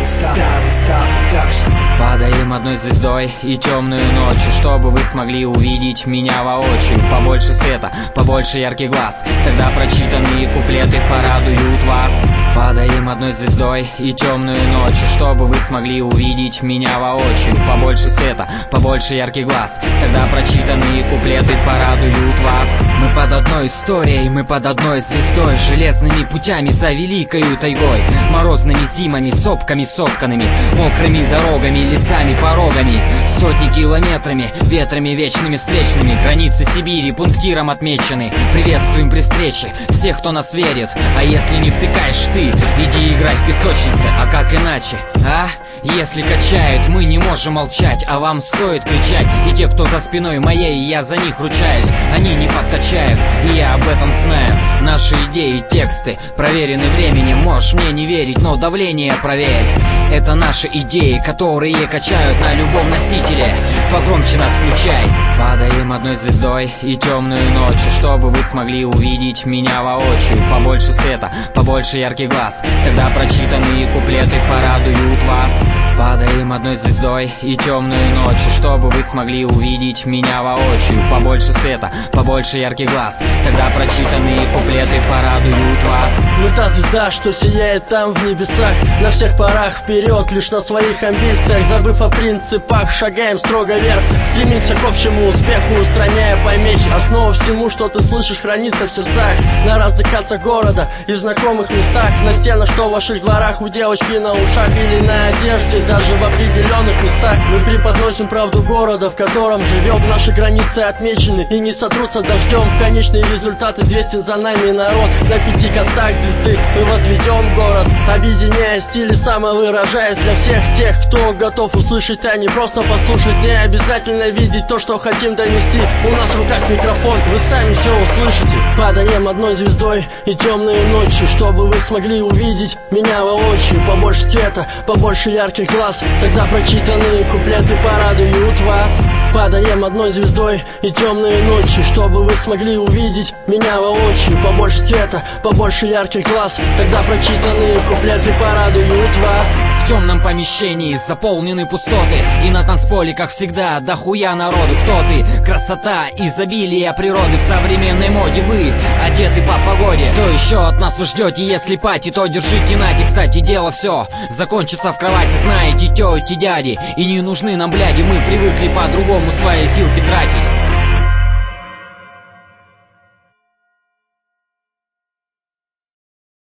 Падаем одной звездой и темную ночью, чтобы вы смогли увидеть меня воочию. Побольше света, побольше ярких глаз, тогда прочитанные куплеты порадуют вас. Падаем одной звездой и темную ночью, чтобы вы смогли увидеть меня воочию. Побольше света, побольше ярких глаз, тогда прочитанные куплеты порадуют вас. Мы под одной историей, мы под одной звездой, железными путями за великою тайгой, морозными зимами, сопками сотканными, мокрыми дорогами, лесами, порогами, сотни километрами, ветрами вечными встречными. Границы Сибири пунктиром отмечены. Приветствуем при встрече всех, кто нас верит. А если не втыкаешь ты, иди играй в песочнице. А как иначе, а? Если качают, мы не можем молчать, а вам стоит кричать. И те, кто за спиной моей, я за них ручаюсь, они не подкачают, и я об этом знаю. Наши идеи, тексты проверены временем. Можешь мне не верить, но давление проверь. Это наши идеи, которые качают на любом носителе. Погромче нас включай. Падаем одной звездой и темную ночью, чтобы вы смогли увидеть меня воочию. Побольше света, побольше ярких глаз, тогда прочитанные куплеты порадуют вас. Падаем одной звездой и темную ночью, чтобы вы смогли увидеть меня воочию. Побольше света, побольше ярких глаз, тогда прочитанные куплеты порадуют вас. Мы та звезда, что сияет там в небесах, на всех парах вперед, лишь на своих амбициях. Забыв о принципах, шагаем строго вверх, стремимся к общему успеху, устраняя помехи. Основа всему, что ты слышишь, хранится в сердцах, на разных концах города и в знакомых местах. На стенах, что в ваших дворах, у девочки на ушах или на одежде, даже в определенных местах. Мы преподносим правду города, в котором живем. Наши границы отмечены и не сотрутся дождем. Конечный результат известен за нами народ. На 5 концах звезды мы возведем город, объединяя стили, самовыражаясь для всех тех, кто готов услышать, а не просто послушать. Не обязательно видеть то, что хотим донести. У нас в руках микрофон, вы сами все услышите. Падаем одной звездой и темные ночи, чтобы вы смогли увидеть меня воочию. Побольше света, побольше ярких глаз, тогда прочитанные куплеты порадуют вас. Падаем одной звездой и темные ночи, чтобы вы смогли увидеть меня воочию. Побольше света, побольше ярких глаз, тогда прочитанные куплеты порадуют вас. В темном помещении заполнены пустоты, и на танцполе, как всегда, дохуя народу. Кто ты? Красота, изобилие природы. В современной моде вы одеты по погоде. Что еще от нас вы ждете? Если пати, то держите нати. Кстати, дело все закончится в кровати. Знаете, тети, дяди, и не нужны нам бляди. Мы привыкли по-другому свои филки тратить.